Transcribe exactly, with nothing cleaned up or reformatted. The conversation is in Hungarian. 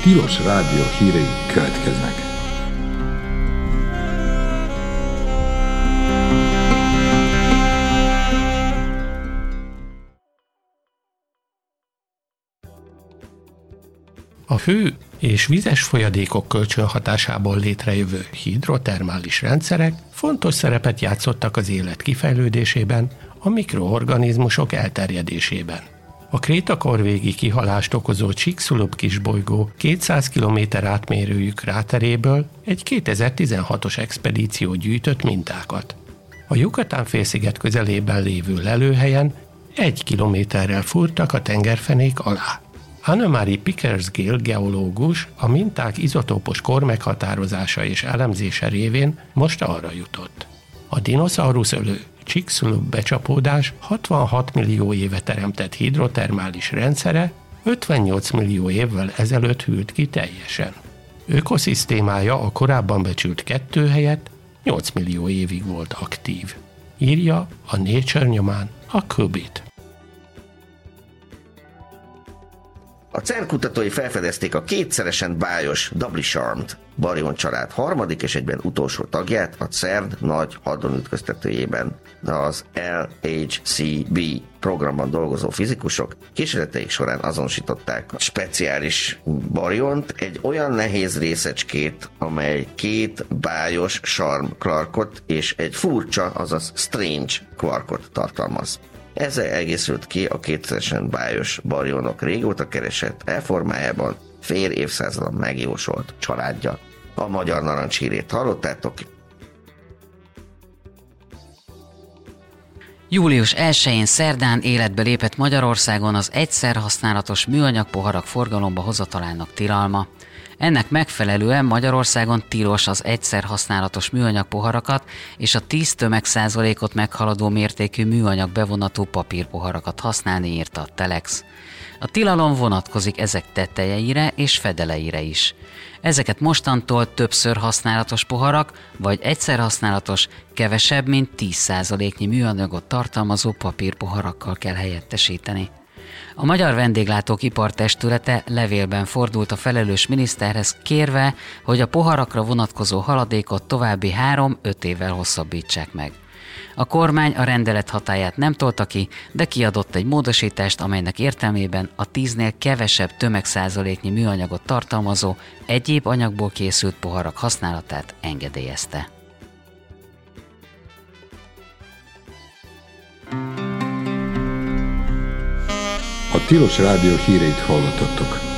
Tilos Rádió hírei következnek. A hő és vizes folyadékok kölcsönhatásából létrejövő hidrotermális rendszerek fontos szerepet játszottak az élet kifejlődésében, a mikroorganizmusok elterjedésében. A krétakor-végi kihalást okozó Chicxulub kisbolygó kétszáz kilométer átmérőjű kráteréből egy kétezer-tizenhatos expedíció gyűjtött mintákat. A Yucatán-félsziget közelében lévő lelőhelyen egy kilométerrel fúrtak a tengerfenék alá. Anne-Marie Pickersgill geológus a minták izotópos kor meghatározása és elemzése révén most arra jutott. A dinoszauruszölő Chicxulub becsapódás hatvanhat millió éve teremtett hidrotermális rendszere ötvennyolc millió évvel ezelőtt hűlt ki teljesen. Ökoszisztémája a korábban becsült kettő helyett nyolc millió évig volt aktív. Írja a Nature nyomán a Kubit. A cern kutatói felfedezték a kétszeresen bájos Doubly Charmed barion család harmadik és egyben utolsó tagját a cern nagy hadronütköztetőjében, de az el há cé bé programban dolgozó fizikusok kísérleteik során azonosították a speciális bariont, egy olyan nehéz részecskét, amely két bájos Charm quarkot és egy furcsa, azaz strange quarkot tartalmaz. Ezzel egészült ki a kétszeresen bájos barionok régóta keresett elformájában fél évszázadon megjósolt családja. A magyar narancshírét hallottátok. július elsején szerdán életbe lépett Magyarországon az egyszer használatos műanyag poharak forgalomba hozatalának tilalma. Ennek megfelelően Magyarországon tilos az egyszer használatos műanyag poharakat és a tíz tömegszázalékot meghaladó mértékű műanyag bevonatú papírpoharakat használni, írta a Telex. A tilalom vonatkozik ezek tetejeire és fedeleire is. Ezeket mostantól többször használatos poharak, vagy egyszer használatos, kevesebb, mint tíz százaléknyi műanyagot tartalmazó papírpoharakkal kell helyettesíteni. A Magyar Vendéglátók Ipartestülete levélben fordult a felelős miniszterhez kérve, hogy a poharakra vonatkozó haladékot további három-öt évvel hosszabbítsák meg. A kormány a rendelet hatályát nem tolta ki, de kiadott egy módosítást, amelynek értelmében a tíznél kevesebb tömegszázaléknyi műanyagot tartalmazó egyéb anyagból készült poharak használatát engedélyezte. A Tilos Rádió híreit hallottatok.